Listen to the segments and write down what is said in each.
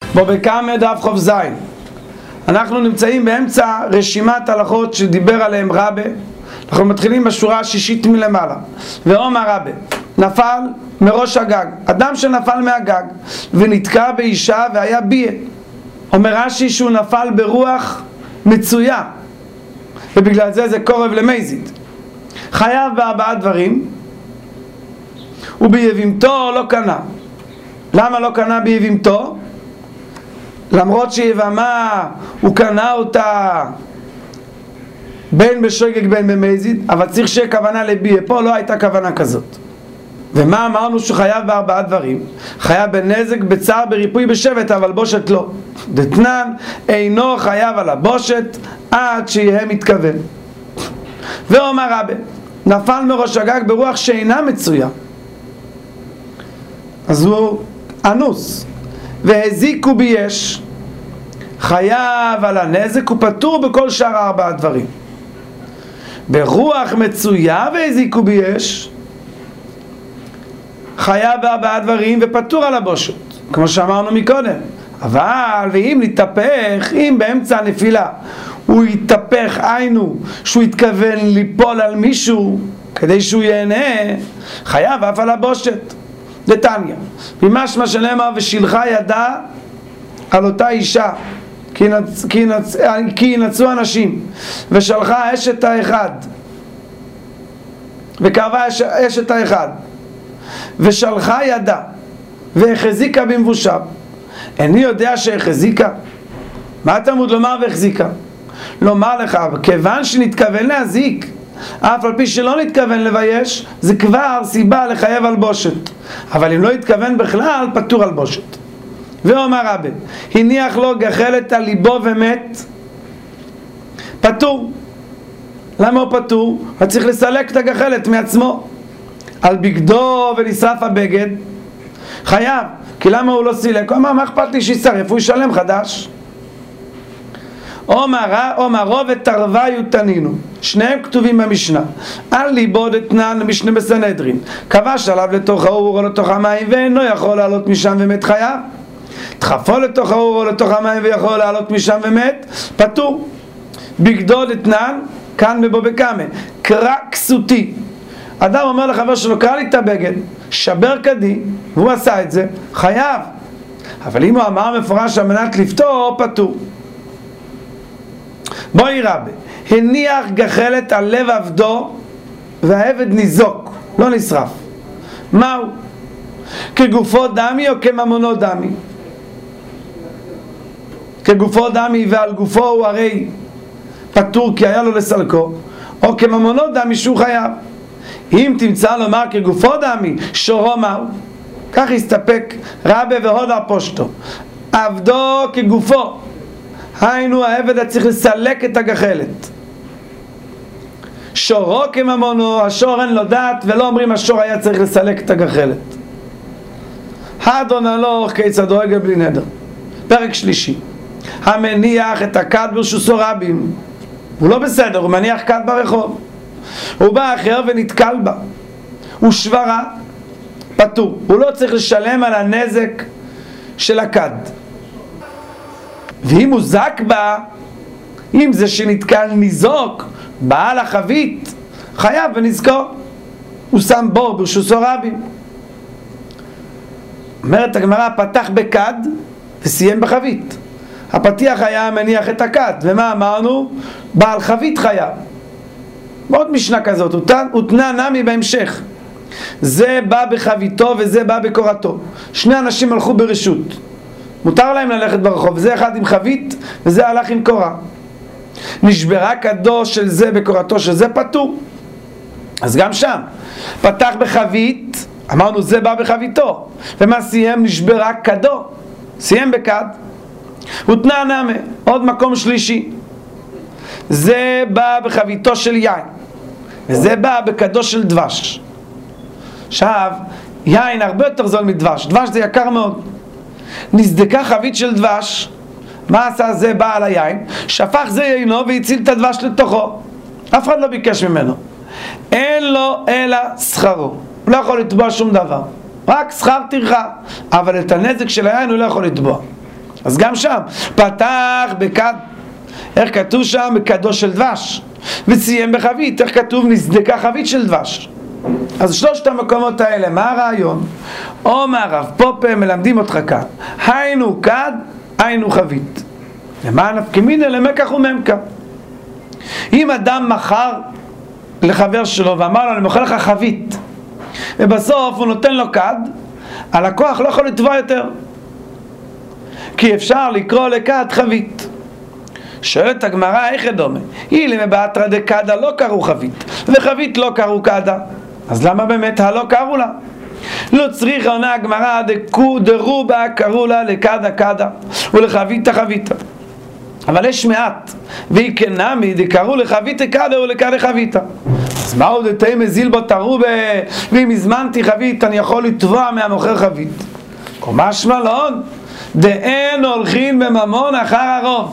בו בקמא דף חוב זין. אנחנו נמצאים באמצע רשימת הלכות שדיבר עליהם רבה. אנחנו מתחילים בשורה השישית מלמעלה. ואומר רבה, נפל מראש הגג, אדם שנפל מהגג ונתקע באישה והיה ביה. אומר רש"י שהוא נפל ברוח מצויה, ובגלל זה קורב למזיד. חייב בארבעה דברים, וביבמתו לא קנה. למה לא קנה ביבמתו? למרות שיבמה הוא קנה אותה בין בשוגג בין במזיד, אבל צריך שיהיה כוונה לביה. פה לא הייתה כוונה כזאת. ומה אמרנו שחייב בארבעה דברים? חייב בנזק, בצער, בריפוי, בשבט, אבל בושת לא. דתנן אינו חייב על הבושת עד שיהיה מתכוון. ואומר רבה, נפל מראש הגג ברוח שאינה מצויה, אז הוא אנוס, והזיקו ביש, חייב על הנזק ופטור בכל שאר ארבעה דברים. ברוח מצויה והזיקו ביש, חייב בארבעה דברים ופטור על הבושת, כמו שאמרנו מקודם. אבל ואם נתהפך, אם באמצע הנפילה הוא יתהפך, היינו שהוא יתכוון ליפול על מישהו כדי שהוא ייהנה, חייב אף על הבושת. דתניא, משמע שנאמר ושילחה ידה על אותה אישה כי ינצו אנשים, ושלחה אשת האחד וקרבה אשת האחד ושלחה ידה והחזיקה במבושה. איני יודע שהחזיקה. מה התלמוד לומר והחזיקה? לומר לך, כיוון שנתכוון להזיק אף על פי שלא נתכוון לבייש, זה כבר סיבה לחייב על בושת. אבל אם לא התכוון בכלל, פטור על בושת. ואומר רבי, הניח לו גחלת על ליבו ומת, פטור. למה הוא פטור? הוא צריך לסלק את הגחלת מעצמו. על בגדו ונשרף הבגד, חייב. כי למה הוא לא סילק? הוא אמר, מה אכפת לי שישרף? הוא ישלם חדש. אומר רוב ותרוויו תנינו, שניהם כתובים במשנה. על ליבו דתנן למשנה בסנהדרין, כבש עליו לתוך האור או לתוך המים ואינו יכול לעלות משם ומת, חייב. דחפו לתוך האור או לתוך המים ויכול לעלות משם ומת, פטור. בגדו דתנן, כאן בבו בקמא, קרא כסותי. אדם אומר לחבר שלו, קרא לי את הבגד, שבר כדי, והוא עשה את זה, חייב. אבל אם הוא אמר מפורש על מנת לפתור, פטור. בואי רבי, הניח גחלת על לב עבדו והעבד ניזוק, לא נשרף. מהו? כגופו דמי או כממונו דמי? כגופו דמי ועל גופו הוא הרי פטור כי היה לו לסלקו, או כממונו דמי שהוא חייב. אם תמצא לומר כגופו דמי, שורו מהו? כך יסתפק רבי והוד הפושטו. עבדו כגופו, היינו העבד צריך לסלק את הגחלת. שורו כממונו, השור אין לו דעת, ולא אומרים השור היה צריך לסלק את הגחלת. האדון הלוך כיצד רגל בלי נדר. פרק שלישי, המניח את הכד ברשוסו רבים, הוא לא בסדר, הוא מניח כד ברחוב, הוא בא אחר ונתקל בה, הוא שברה, פטור. הוא לא צריך לשלם על הנזק של הכד. ואם הוא זק בה, אם זה שנתקל ניזוק, בעל החבית, חייב ונזכור. הוא שם בור ברשוסו רבים. אומרת הגמרא, פתח בכד וסיים בחבית. הפתיח היה מניח את הכד, ומה אמרנו? בעל חבית חייב. עוד משנה כזאת, הותנה נמי בהמשך. זה בא בחביתו וזה בא בקורתו. שני אנשים הלכו ברשות, מותר להם ללכת ברחוב, זה אחד עם חבית וזה הלך עם קורה. נשברה כדו של זה בקורתו של זה, פטור. אז גם שם פתח בחבית, אמרנו זה בא בחביתו, ומה סיים? נשברה כדו, סיים בכד. הותנה נמי, עוד מקום שלישי, זה בא בחביתו של יין וזה בא בכדו של דבש. עכשיו, יין הרבה יותר זול מדבש, דבש זה יקר מאוד. נזדקה חבית של דבש, מה עשה זה בעל היין? שפך זה יינו והציל את הדבש לתוכו. אף אחד לא ביקש ממנו, אין לו אלא שכרו, הוא לא יכול לתבוע שום דבר, רק שכר טרחה, אבל את הנזק של היין הוא לא יכול לתבוע. אז גם שם, פתח בכד, איך כתוב שם? בכדו של דבש, וסיים בחבית, איך כתוב? נסדקה חבית של דבש. אז שלושת המקומות האלה, מה הרעיון? אומר רב פופה מלמדים אותך כאן, היינו כד, היינו חבית. למה נפקא למקח וממכר. אם אדם מכר לחבר שלו ואמר לו אני מוכר לך חבית, ובסוף הוא נותן לו כד, הלקוח לא יכול לתבוע יותר, כי אפשר לקרוא לכד חבית. שואלת הגמרא איך דומה? אילמה באתרא דקדא לא קראו חבית וחבית לא קראו קדא, אז למה באמת הלא קראו לה? לא צריך עונה הגמרא דרובה קראו לה לקדא קדא ולחביתא חביתא, אבל יש מעט והיא כנמי דקראו לחביתא קדא ולקדא חביתא. אז מה עוד תהי מזיל בו תרובה, ואם הזמנתי חבית אני יכול לתבוע מהמוכר חבית? משמע לאון דאין הולכין בממון אחר הרוב.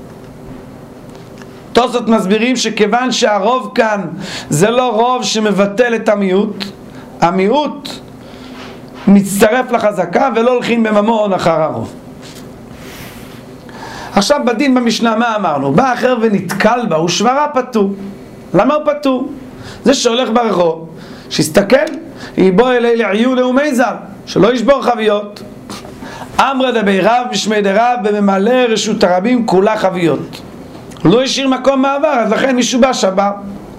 תוספות מסבירים שכיוון שהרוב כאן זה לא רוב שמבטל את המיעוט, המיעוט מצטרף לחזקה ולא הולכים בממון אחר הרוב. עכשיו בדין במשנה מה אמרנו? בא אחר ונתקל בה, הוא שברה פטור. למה הוא פטור? זה שהולך ברחוב, שיסתכל, יבוא אלי לעיון ומזל, שלא ישבור חביות. אמרא דבי רב בשמי דרב בממלא רשות הרבים כולה חביות. הוא לא השאיר מקום מעבר, אז לכן מישהו בא שבר.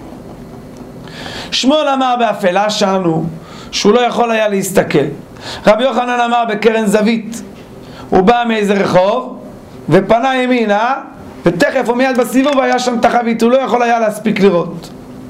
שמואל אמר באפלה שלנו שהוא לא יכול היה להסתכל. רבי יוחנן אמר בקרן זווית, הוא בא מאיזה רחוב ופנה ימינה ותכף הוא מיד בסיבוב היה שם את החבית, הוא לא יכול היה להספיק לראות.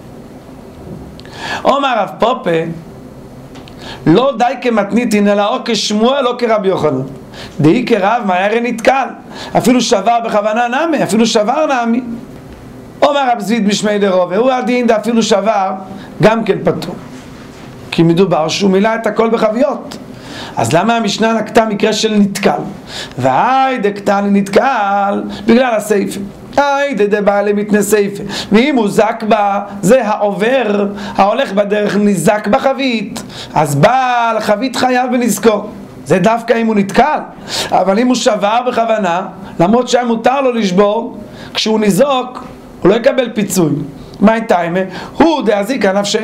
אומר רב פופה לא די כמתניתין אלא או כשמואל או כרבי יוחנן. דהי כרב מהר נתקל, אפילו שבר בכוונה נמי, אפילו שבר נמי. אומר רב זיד בשמי דרובה, הוא הדין דה אפילו שבר גם כן פטור, כי מדובר שהוא מילא את הכל בחביות. אז למה המשנה נקטה מקרה של נתקל? והי דקטני נתקל בגלל הסייפה, היי דבא למתנה סייפה, ואם הוא זק בה, זה העובר ההולך בדרך נזק בחבית, אז בעל חבית חייב בנזקו. זה דווקא אם הוא נתקל, אבל אם הוא שבר בכוונה, למרות שהיה מותר לו לשבור, כשהוא ניזוק הוא לא יקבל פיצוי. מה טיימה? הוא דאזיק הנפשי.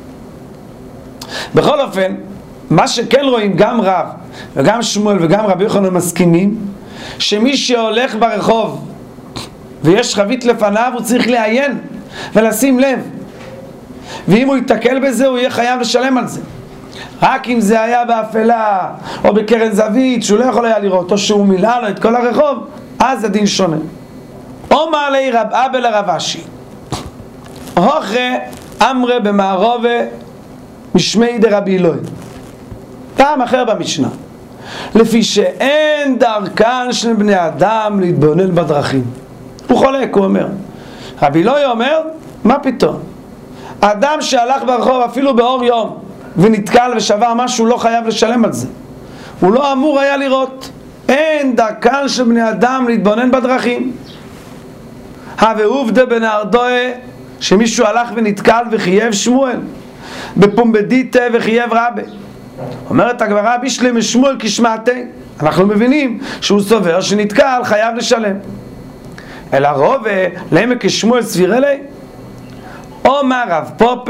בכל אופן, מה שכן רואים גם רב וגם שמואל וגם רבי יוחנן מסכימים, שמי שהולך ברחוב ויש חבית לפניו הוא צריך לעיין ולשים לב, ואם הוא יתקל בזה הוא יהיה חייב לשלם על זה. רק אם זה היה באפלה או בקרן זווית שהוא לא יכול היה לראות, או שהוא מילא לו את כל הרחוב, אז הדין שונה. אומר לי רב אבא לרב אשי, הוכרה אמרה במערובה משמי דרבי אלוהי. טעם אחר במשנה, לפי שאין דרכן של בני אדם להתבונן בדרכים. הוא חולק, הוא אומר. רבי אלוהי אומר, מה פתאום? אדם שהלך ברחוב אפילו באור יום ונתקל ושבר משהו, לא חייב לשלם על זה. הוא לא אמור היה לראות. אין דרכן של בני אדם להתבונן בדרכים. ועובדה בנהרדואה שמישהו הלך ונתקל וחייב שמואל בפומבדיתא וחייב רבה. אומרת הגמרא בישלם שמואל כשמעתי, אנחנו מבינים שהוא סובר שנתקל חייב לשלם. אלא רובה למה כשמואל סביר אלי? אומר רב פופה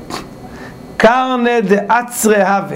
קרנה דאצרה הווה.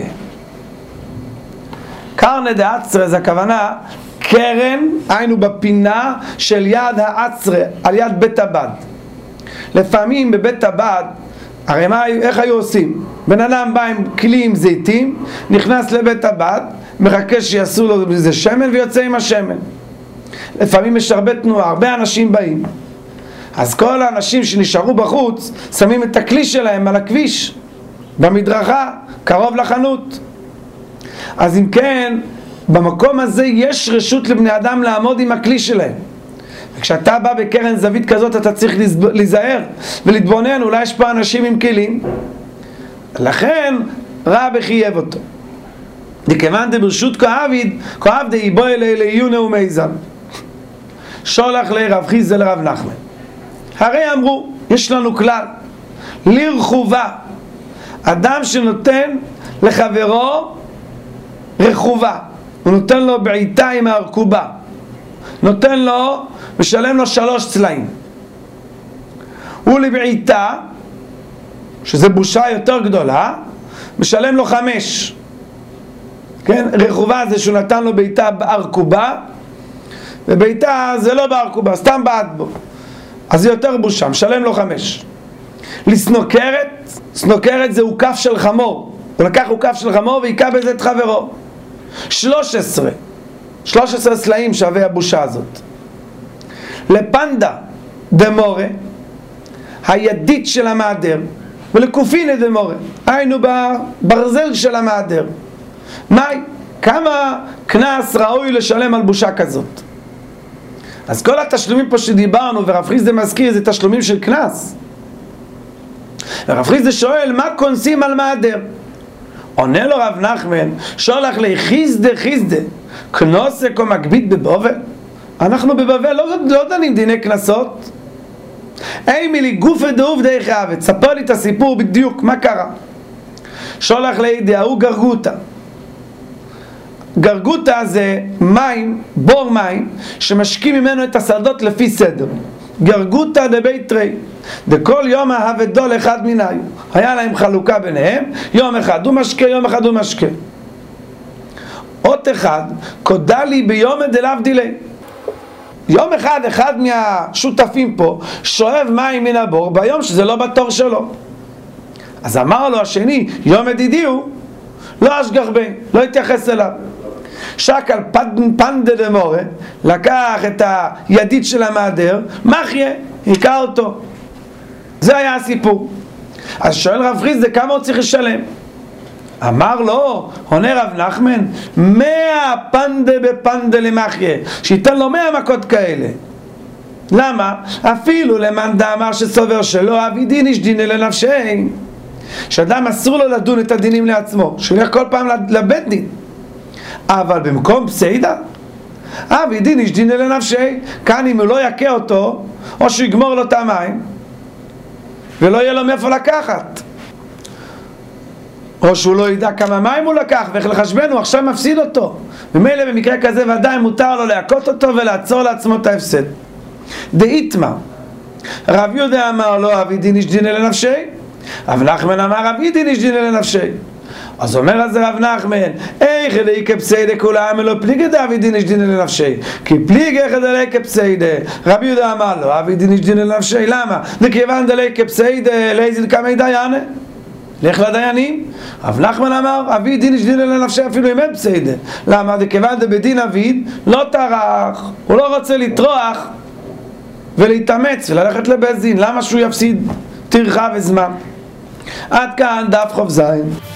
קרנה דאצרה זה הכוונה קרן, היינו בפינה של יד האצרה, על יד בית הבד. לפעמים בבית הבד, הרי איך היו עושים? בן אדם בא עם כלי עם זיתים, נכנס לבית הבד, מחכה שיעשו לו איזה שמן ויוצא עם השמן. לפעמים יש הרבה תנועה, הרבה אנשים באים, אז כל האנשים שנשארו בחוץ שמים את הכלי שלהם על הכביש, במדרכה, קרוב לחנות. אז אם כן, במקום הזה יש רשות לבני אדם לעמוד עם הכלי שלהם. וכשאתה בא בקרן זווית כזאת אתה צריך להיזהר ולהתבונן, אולי יש פה אנשים עם כלים, לכן רבי חייב אותו. דכיוון דברשות כואב דאיבו אלי לעיון ומזל. שולח לרב חיסדא לרב נחמן. הרי אמרו, יש לנו כלל, לרחובה, אדם שנותן לחברו רחובה, הוא נותן לו בעיטה עם הרכובה, נותן לו, משלם לו 3 צלעים. ולבעיטה, שזה בושה יותר גדולה, משלם לו 5. כן? רכובה זה שהוא נתן לו בעיטה בארכובה, ובעיטה זה לא בארכובה, סתם בעט בו. אז זה יותר בושה, משלם לו 5. לסנוקרת, סנוקרת זה עוקף של חמור. הוא לקח עוקף של חמור ויקע בזה את חברו. 13 סלעים שווה הבושה הזאת. לפנדה דמורה, הידית של המעדר, ולקופינה דמורה, היינו בברזל של המעדר. מהי? כמה קנס ראוי לשלם על בושה כזאת? אז כל התשלומים פה שדיברנו, ורב חיסדא מזכיר, זה תשלומים של קנס. ורב חיסדא שואל, מה כונסים על מעדר? עונה לו רב נחמן, שולח לי חיסדא, כנוסק או מקביד בבבל? אנחנו בבבל לא דנים דיני קנסות. מילי גופא דעובדא חייבת, ספר לי את הסיפור בדיוק, מה קרה? שולח לי דהוא גרגותא. גרגותא זה מים, בור מים, שמשקים ממנו את השדות לפי סדר. גרגותא דבית תרי, דכל יום ההבדול אחד מנהיו. היה להם חלוקה ביניהם, יום אחד הוא משקה, יום אחד הוא משקה. עוד אחד, קודע לי ביום דלאו דילי. יום אחד מהשותפים פה שואב מים מן הבור ביום שזה לא בתור שלו. אז אמר לו השני, יום ידידי הוא, לא אשגח בי, לא התייחס אליו. שקל פנדה דמורה, לקח את הידית של המעדר, מחיה, היכה אותו. זה היה הסיפור. אז שואל רב חיסדא, כמה הוא צריך לשלם? אמר לו, עונה רב נחמן, 100 פנדה בפנדה למחיה, שייתן לו 100 מכות כאלה. למה? אפילו למאן דאמר שסובר שלא אבי דין איש דין אלא נפשי, שאדם אסור לו לדון את הדינים לעצמו, שילך כל פעם לבית דין. אבל במקום פסיידה, אבי דין איש דין אלא נפשי, כאן אם הוא לא יקה אותו, או שיגמור לו את המים, ולא יהיה לו מאיפה לקחת, או שהוא לא ידע כמה מים הוא לקח ואיך לחשבן, הוא עכשיו מפסיד אותו. ומילא במקרה כזה ודאי מותר לו להכות אותו ולעצור לעצמו את ההפסד. דאיתמר, רב יהודה אמר לו אבי דין איש דין אלא נפשי, רב נחמן אמר אבי דין איש דין אלא נפשי. אז אומר על זה רב נחמן, איך אלי כפסיידה כולם אלו פליגי דאבי דין איש דין אלא נפשי, כי פליגי איך אלי כפסיידה. רב יהודה אמר לו אבי דין איש דין אלא נפשי, למה? וכיוון דלי כפסיידה לאיזיל כמי דיינה, לך לדיינים. רב נחמן אמר אבי דין איש דין אלא נפשי אפילו אם אין פסיידה. למה? וכיוון דבדין אביד לא טרח, הוא לא רוצה לטרוח ולהתאמץ וללכת לבית דין, למה שהוא יפסיד טרחה וזמן? עד כאן דף חוב זין.